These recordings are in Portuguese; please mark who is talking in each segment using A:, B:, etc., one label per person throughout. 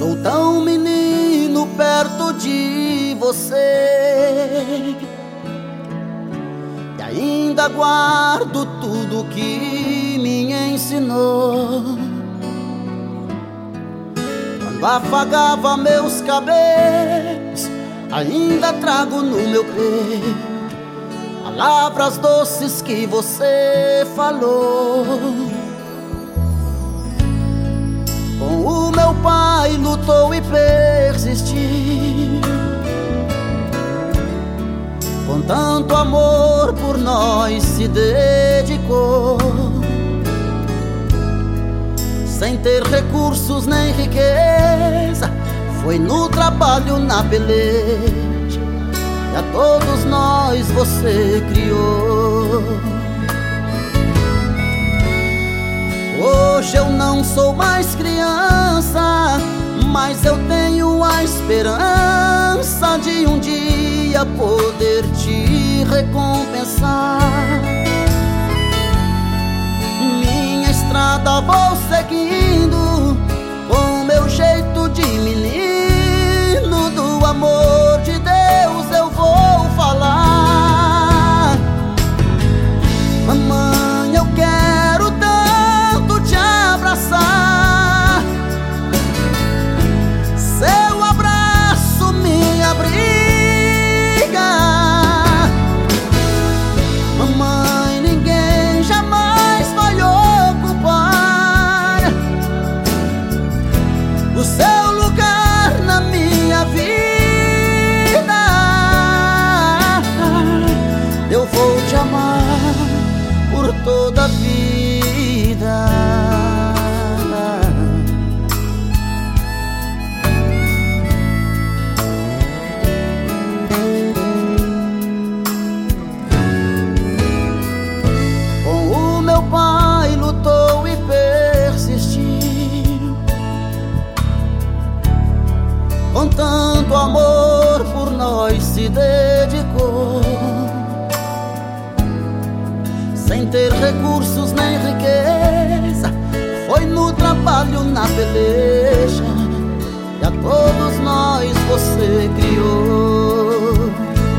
A: Sou tão menino perto de você, e ainda guardo tudo que me ensinou. Quando afagava meus cabelos, ainda trago no meu peito palavras doces que você falou. Com o meu pai lutou e persistiu, com tanto amor por nós se dedicou. Sem ter recursos nem riqueza, foi no trabalho, na peleja, e a todos nós você criou. Hoje eu não sou mais criança, mas eu tenho a esperança de um dia poder te recompensar. Minha estrada vou seguindo, com meu jeito de menino, do amor de Deus eu vou falar. Mamãe, eu quero tanto te abraçar, seu abraço me abriga. Mamãe, ninguém jamais vai ocupar o seu lugar na minha vida. Eu vou te amar por toda a vida. Com o meu pai lutou e persistiu, com tanto amor por nós se dedicou. Sem ter recursos nem riqueza, foi no trabalho, na peleja, e a todos nós você criou.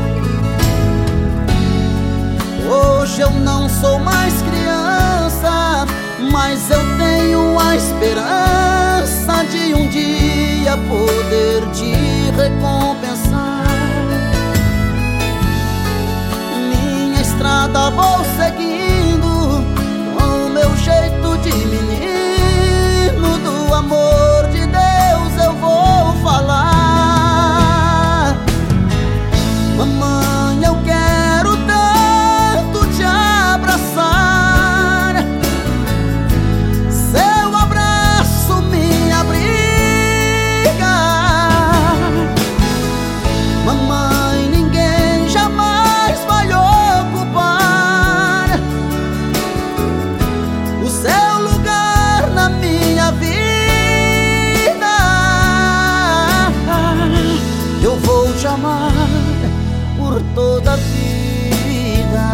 A: Hoje eu não sou mais criança, mas eu tenho a esperança de um dia poder te recompensar. Minha estrada vou seguindo, com o meu jeito de menino, do amor de Deus eu vou falar. Mamãe, eu quero tanto te abraçar, seu abraço me abriga. Mamãe, ninguém jamais vai ocupar o seu lugar na minha vida. Eu vou te amar por toda a vida.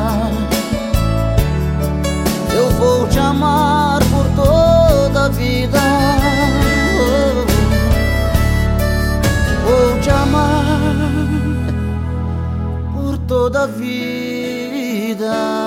A: Eu vou te amar por toda a vida. Vou te amar por toda a vida.